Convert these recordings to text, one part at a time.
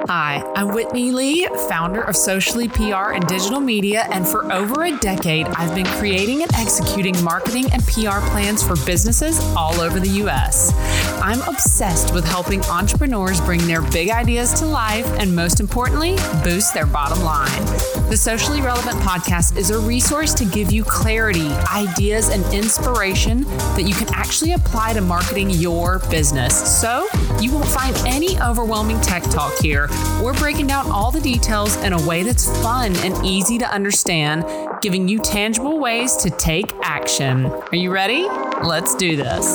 Hi, I'm Whitney Lee, founder of Socially PR and Digital Media, and for over a decade, I've been creating and executing marketing and PR plans for businesses all over the U.S. I'm obsessed with helping entrepreneurs bring their big ideas to life and, most importantly, boost their bottom line. The Socially Relevant Podcast is a resource to give you clarity, ideas, and inspiration that you can actually apply to marketing your business. So you won't find any overwhelming tech talk here. We're breaking down all the details in a way that's fun and easy to understand, giving you tangible ways to take action. Are you ready? Let's do this.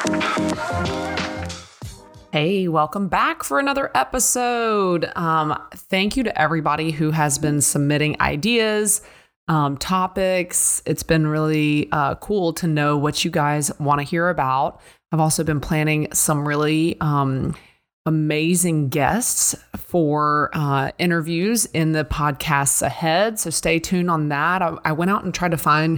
Hey, welcome back for another episode. Thank you to everybody who has been submitting ideas, topics. It's been really cool to know what you guys want to hear about. I've also been planning some really amazing guests for interviews in the podcasts ahead. So stay tuned on that. I went out and tried to find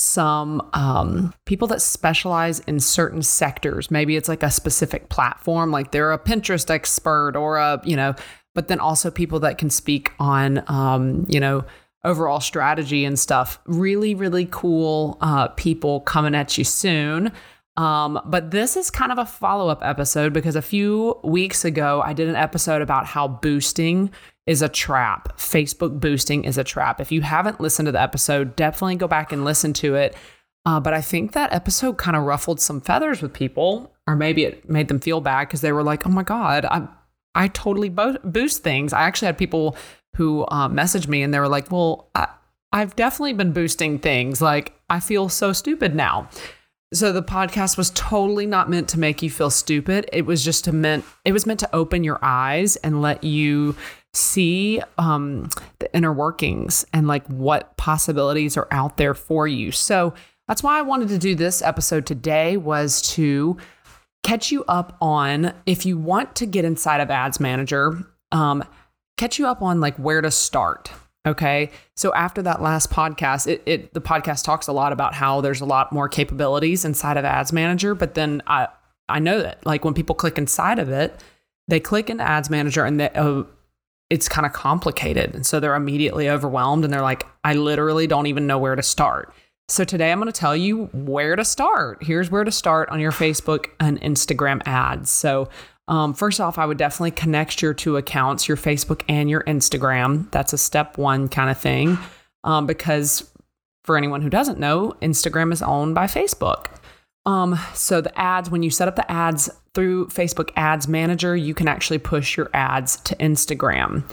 some people that specialize in certain sectors. Maybe it's like a specific platform, like they're a Pinterest expert or but then also people that can speak on, overall strategy and stuff. Really, really cool people coming at you soon. But this is kind of a follow-up episode because a few weeks ago, I did an episode about how boosting is a trap. Facebook boosting is a trap. If you haven't listened to the episode, definitely go back and listen to it. But I think that episode kind of ruffled some feathers with people, or maybe it made them feel bad because they were like, oh my God, I totally boost things. I actually had people who messaged me and they were like, well, I've definitely been boosting things. Like, I feel so stupid now. So the podcast was totally not meant to make you feel stupid. It was meant to open your eyes and let you see the inner workings and like what possibilities are out there for you. So that's why I wanted to do this episode today, was to catch you up on, if you want to get inside of Ads Manager, catch you up on like where to start. Okay. So after that last podcast, the podcast talks a lot about how there's a lot more capabilities inside of Ads Manager. But then I know that like when people click inside of it, they click in Ads Manager and it's kind of complicated. And so they're immediately overwhelmed and they're like, I literally don't even know where to start. So today I'm going to tell you where to start. Here's where to start on your Facebook and Instagram ads. So first off, I would definitely connect your two accounts, your Facebook and your Instagram. That's a step one kind of thing, because for anyone who doesn't know, Instagram is owned by Facebook. So the ads, when you set up the ads through Facebook Ads Manager, you can actually push your ads to Instagram.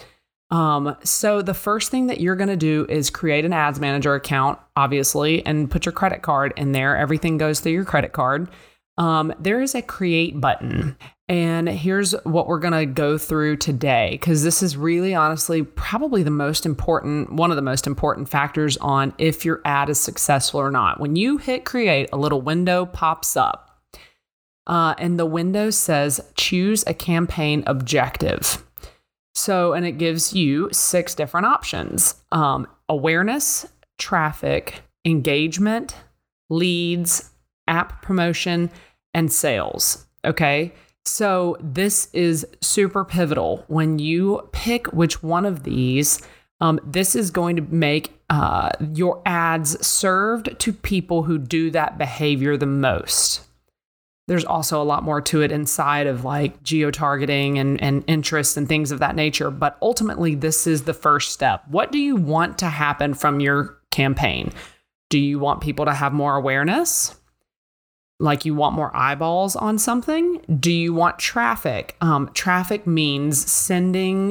So the first thing that you're going to do is create an Ads Manager account, obviously, and put your credit card in there. Everything goes through your credit card. There is a create button. And here's what we're going to go through today, because this is really honestly probably one of the most important factors on if your ad is successful or not. When you hit create, a little window pops up and the window says choose a campaign objective. So, and it gives you 6 different options: awareness, traffic, engagement, leads, app promotion, and sales. Okay. So this is super pivotal. When you pick which one of these, this is going to make your ads served to people who do that behavior the most. There's also a lot more to it inside of like geo-targeting and interests and things of that nature. But ultimately, this is the first step. What do you want to happen from your campaign? Do you want people to have more awareness? Like you want more eyeballs on something? Do you want traffic? Traffic means sending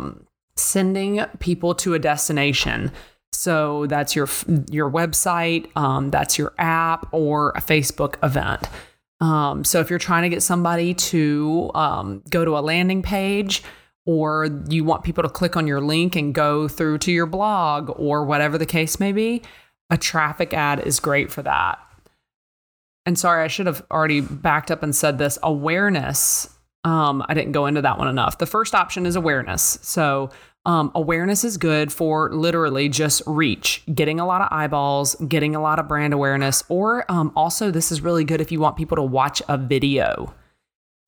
people to a destination. So that's your website, that's your app, or a Facebook event. So if you're trying to get somebody to go to a landing page, or you want people to click on your link and go through to your blog, or whatever the case may be, a traffic ad is great for that. And sorry, I should have already backed up and said this. Awareness, I didn't go into that one enough. The first option is awareness. So awareness is good for literally just reach, getting a lot of eyeballs, getting a lot of brand awareness, or also this is really good if you want people to watch a video.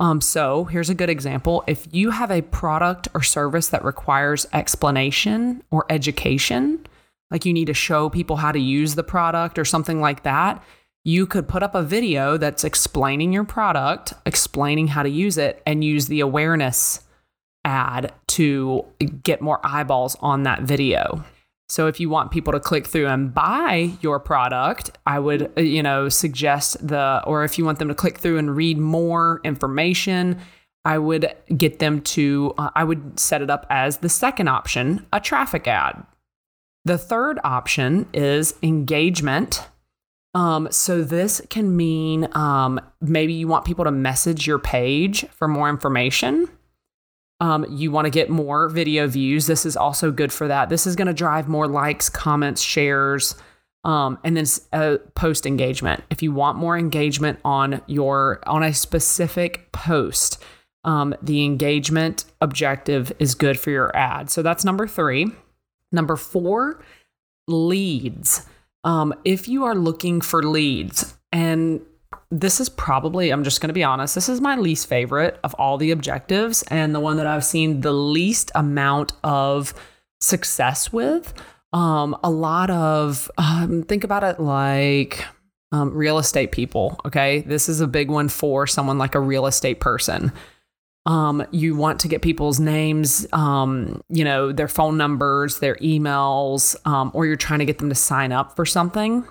So here's a good example. If you have a product or service that requires explanation or education, like you need to show people how to use the product or something like that, you could put up a video that's explaining your product, explaining how to use it, and use the awareness ad to get more eyeballs on that video. So if you want people to click through and buy your product, I would, suggest or if you want them to click through and read more information, I would get them to, I would set it up as the second option, a traffic ad. The third option is engagement. So this can mean maybe you want people to message your page for more information. You want to get more video views. This is also good for that. This is going to drive more likes, comments, shares, and then post engagement. If you want more engagement on a specific post, the engagement objective is good for your ad. So that's number 3. Number 4, leads. If you are looking for leads, and this is probably, I'm just going to be honest, this is my least favorite of all the objectives and the one that I've seen the least amount of success with. A lot of, think about it like real estate people, okay? This is a big one for someone like a real estate person. You want to get people's names, their phone numbers, their emails, or you're trying to get them to sign up for something.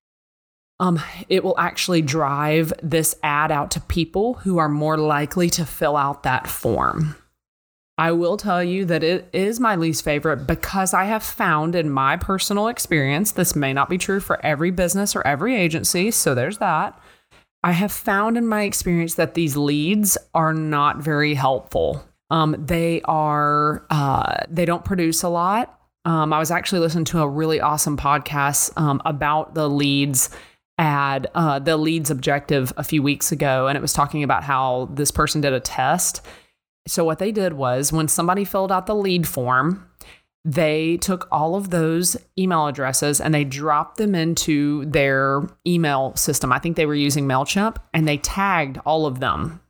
It will actually drive this ad out to people who are more likely to fill out that form. I will tell you that it is my least favorite because I have found in my personal experience, this may not be true for every business or every agency, so there's that. I have found in my experience that these leads are not very helpful. They don't produce a lot. I was actually listening to a really awesome podcast about the leads the leads objective a few weeks ago, and it was talking about how this person did a test. So what they did was when somebody filled out the lead form, they took all of those email addresses and they dropped them into their email system. I think they were using MailChimp, and they tagged all of them.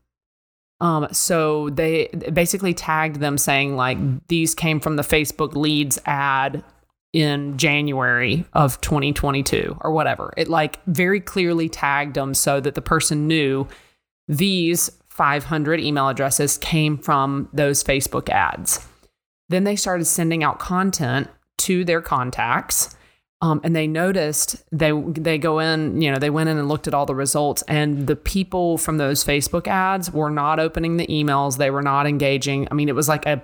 So they basically tagged them saying like, these came from the Facebook leads ad in January of 2022 or whatever. It like very clearly tagged them so that the person knew these 500 email addresses came from those Facebook ads. Then they started sending out content to their contacts. And they noticed they go in, they went in and looked at all the results, and the people from those Facebook ads were not opening the emails. They were not engaging. I mean, it was like a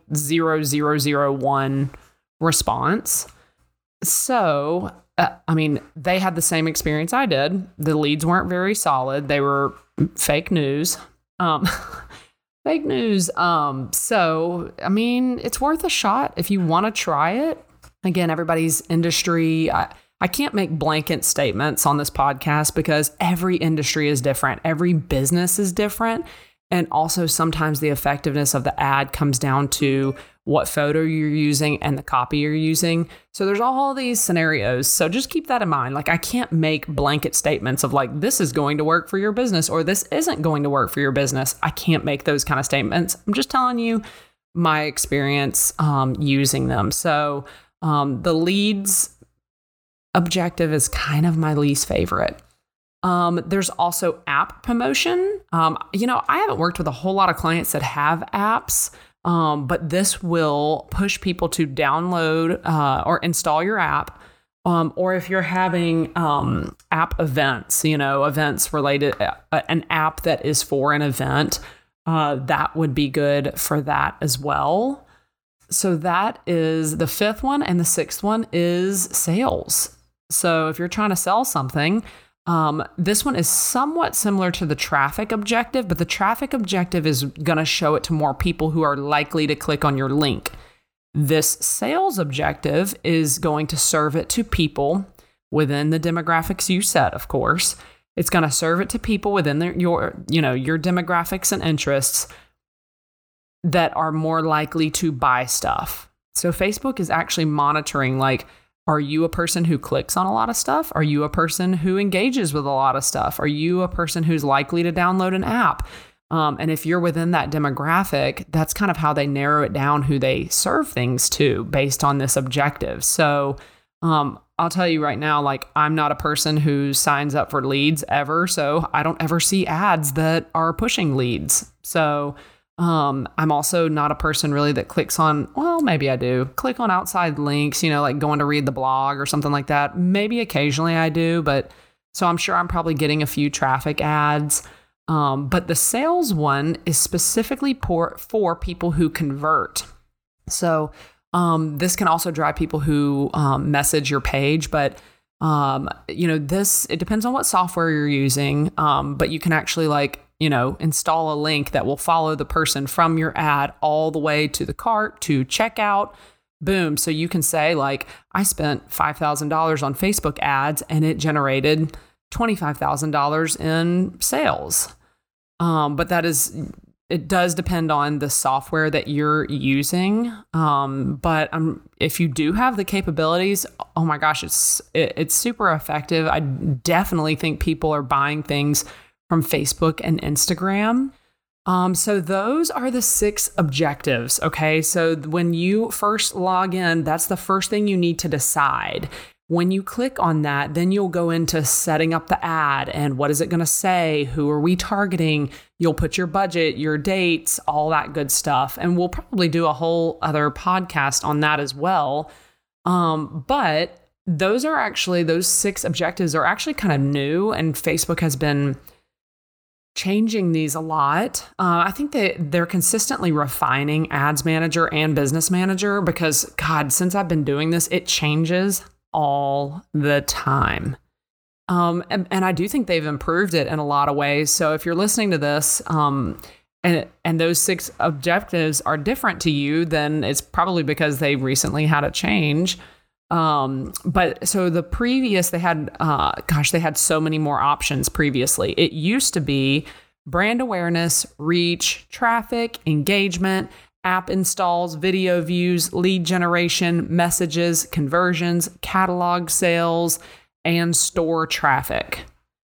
0.0001 response. So, they had the same experience I did. The leads weren't very solid. They were fake news. Fake news. So, it's worth a shot if you want to try it. Again, everybody's industry. I can't make blanket statements on this podcast because every industry is different. Every business is different. And also sometimes the effectiveness of the ad comes down to what photo you're using and the copy you're using. So there's all these scenarios. So just keep that in mind. Like I can't make blanket statements of like, this is going to work for your business or this isn't going to work for your business. I can't make those kind of statements. I'm just telling you my experience using them. So the leads objective is kind of my least favorite. There's also app promotion. I haven't worked with a whole lot of clients that have apps, but this will push people to download or install your app. Or if you're having app events, events related, an app that is for an event, that would be good for that as well. So that is the 5th one. And the 6th one is sales. So if you're trying to sell something, this one is somewhat similar to the traffic objective, but the traffic objective is going to show it to more people who are likely to click on your link. This sales objective is going to serve it to people within the demographics you set, of course. It's going to serve it to people within your demographics and interests that are more likely to buy stuff. So Facebook is actually monitoring, like, are you a person who clicks on a lot of stuff? Are you a person who engages with a lot of stuff? Are you a person who's likely to download an app? And if you're within that demographic, that's kind of how they narrow it down who they serve things to based on this objective. So I'll tell you right now, like I'm not a person who signs up for leads ever. So I don't ever see ads that are pushing leads. So I'm also not a person really that clicks on, well, maybe I do click on outside links, like going to read the blog or something like that. Maybe occasionally I do, but so I'm sure I'm probably getting a few traffic ads. But the sales one is specifically for people who convert. So this can also drive people who message your page, but it depends on what software you're using. But you can actually install a link that will follow the person from your ad all the way to the cart to checkout. Boom. So you can say like, I spent $5,000 on Facebook ads and it generated $25,000 in sales. But it does depend on the software that you're using. But if you do have the capabilities, oh my gosh, it's super effective. I definitely think people are buying things from Facebook and Instagram. So those are the 6 objectives. Okay. So when you first log in, that's the first thing you need to decide. When you click on that, then you'll go into setting up the ad and what is it going to say? Who are we targeting? You'll put your budget, your dates, all that good stuff. And we'll probably do a whole other podcast on that as well. But those 6 objectives are actually kind of new, and Facebook has been changing these a lot. I think that they're consistently refining Ads Manager and Business Manager because, God, since I've been doing this, it changes all the time. And I do think they've improved it in a lot of ways. So if you're listening to this, and those 6 objectives are different to you, then it's probably because they recently had a change. But so the previous, they had so many more options previously. It used to be brand awareness, reach, traffic, engagement, app installs, video views, lead generation, messages, conversions, catalog sales, and store traffic.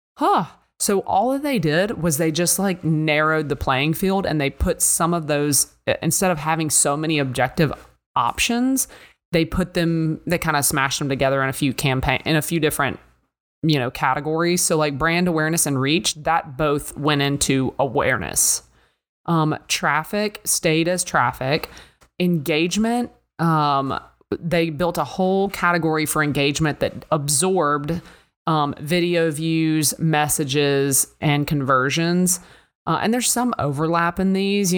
So all that they did was they just narrowed the playing field, and they put some of those, instead of having so many objective options, they kind of smashed them together in a few different, categories. So brand awareness and reach, that both went into awareness. Traffic stayed as traffic. Engagement, they built a whole category for engagement that absorbed video views, messages, and conversions. And there's some overlap in these,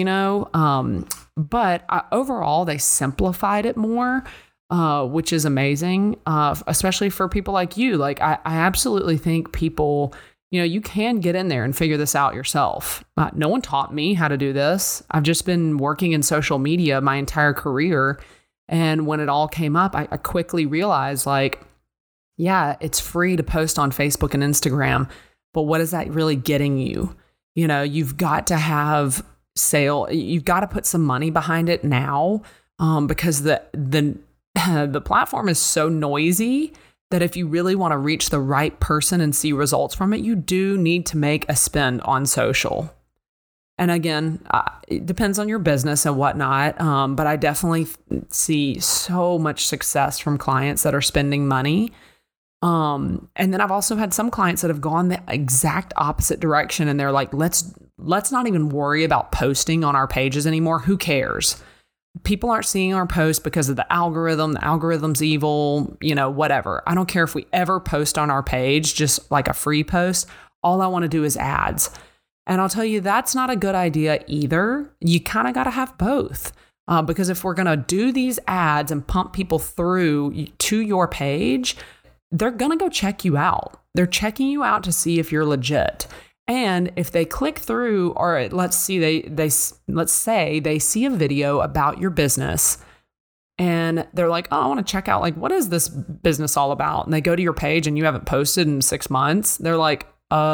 but overall they simplified it more, which is amazing, especially for people like you. I absolutely think people, you can get in there and figure this out yourself. No one taught me how to do this. I've just been working in social media my entire career. And when it all came up, I quickly realized yeah, it's free to post on Facebook and Instagram, but what is that really getting you? You've got to have you've got to put some money behind it now, because the platform is so noisy that if you really want to reach the right person and see results from it, you do need to make a spend on social. And again, it depends on your business and whatnot, but I definitely see so much success from clients that are spending money. And then I've also had some clients that have gone the exact opposite direction, and they're like, let's not even worry about posting on our pages anymore. Who cares? People aren't seeing our posts because of the algorithm. The algorithm's evil, whatever. I don't care if we ever post on our page, just like a free post. All I want to do is ads. And I'll tell you, that's not a good idea either. You kind of got to have both. Because if we're going to do these ads and pump people through to your page, they're going to go check you out. They're checking you out to see if you're legit. And if they click through, or let's say they see a video about your business and they're like, oh, I want to check out, what is this business all about? And they go to your page and you haven't posted in 6 months. They're like,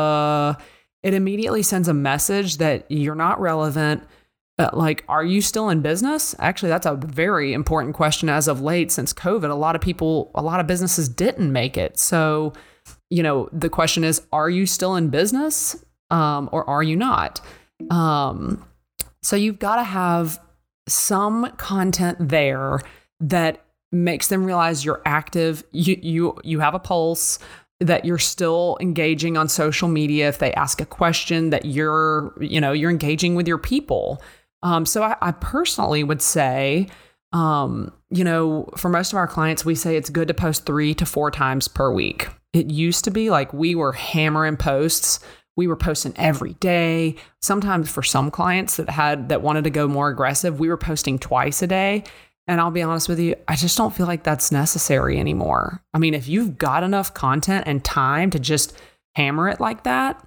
it immediately sends a message that you're not relevant. Are you still in business? Actually, that's a very important question as of late. Since COVID, a lot of businesses didn't make it. So, the question is, are you still in business? Or are you not? So you've got to have some content there that makes them realize you're active, you have a pulse, that you're still engaging on social media. If they ask a question, that you're engaging with your people. So I personally would say, for most of our clients, we say it's good to post 3 to 4 times per week. It used to be like we were hammering posts. We were posting every day. Sometimes for some clients that wanted to go more aggressive, we were posting twice a day. And I'll be honest with you, I just don't feel like that's necessary anymore. I mean, if you've got enough content and time to just hammer it like that,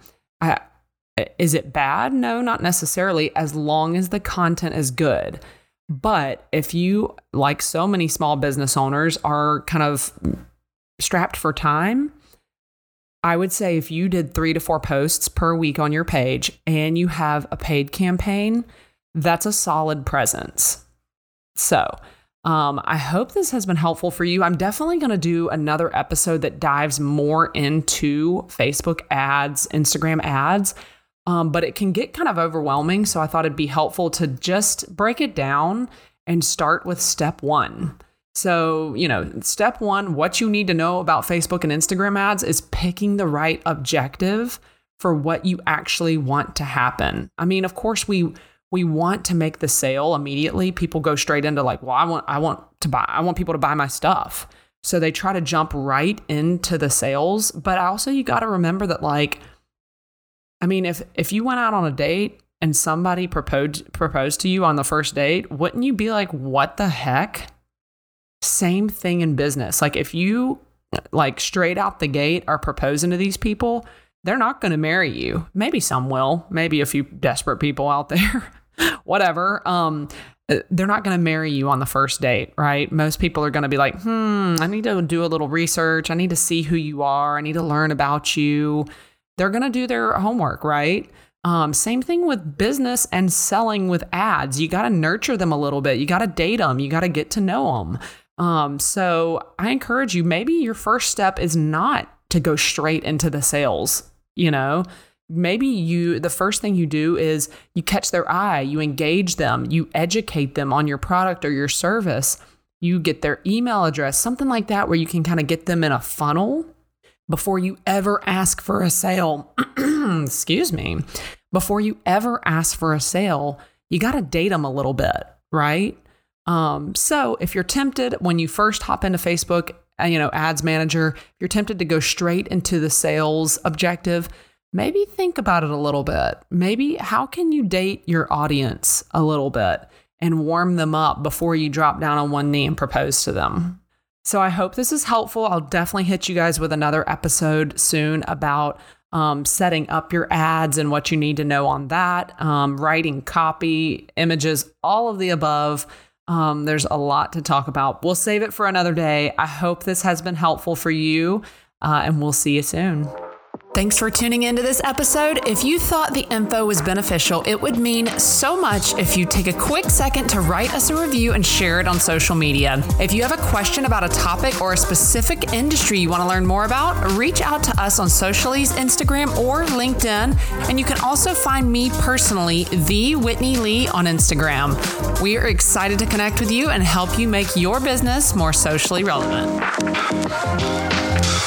is it bad? No, not necessarily, as long as the content is good. But if you, like so many small business owners, are kind of strapped for time, I would say if you did 3 to 4 posts per week on your page and you have a paid campaign, that's a solid presence. So I hope this has been helpful for you. I'm definitely going to do another episode that dives more into Facebook ads, Instagram ads, but it can get kind of overwhelming. So I thought it'd be helpful to just break it down and start with step 1. So, step 1, what you need to know about Facebook and Instagram ads is picking the right objective for what you actually want to happen. I mean, of course, we want to make the sale immediately. People go straight into like, well, I want people to buy my stuff. So they try to jump right into the sales. But also you got to remember that, like, I mean, if you went out on a date and somebody proposed to you on the first date, wouldn't you be like, what the heck? Same thing in business. Like if you like straight out the gate are proposing to these people, they're not going to marry you. Maybe some will, maybe a few desperate people out there, whatever. They're not going to marry you on the first date, right? Most people are going to be like, I need to do a little research. I need to see who you are. I need to learn about you. They're going to do their homework, right? Same thing with business and selling with ads. You got to nurture them a little bit. You got to date them. You got to get to know them. So I encourage you, maybe your first step is not to go straight into the sales. Maybe the first thing you do is you catch their eye, you engage them, you educate them on your product or your service, you get their email address, something like that, where you can kind of get them in a funnel before you ever ask for a sale. Excuse me. Before you ever ask for a sale, you got to date them a little bit, right? So if you're tempted when you first hop into Facebook, Ads Manager, if you're tempted to go straight into the sales objective, maybe think about it a little bit. Maybe how can you date your audience a little bit and warm them up before you drop down on one knee and propose to them? So I hope this is helpful. I'll definitely hit you guys with another episode soon about setting up your ads and what you need to know on that, writing copy, images, all of the above. There's a lot to talk about. We'll save it for another day. I hope this has been helpful for you, and we'll see you soon. Thanks for tuning into this episode. If you thought the info was beneficial, it would mean so much if you take a quick second to write us a review and share it on social media. If you have a question about a topic or a specific industry you want to learn more about, reach out to us on Socially's Instagram or LinkedIn. And you can also find me personally, The Whitney Lee, on Instagram. We are excited to connect with you and help you make your business more socially relevant.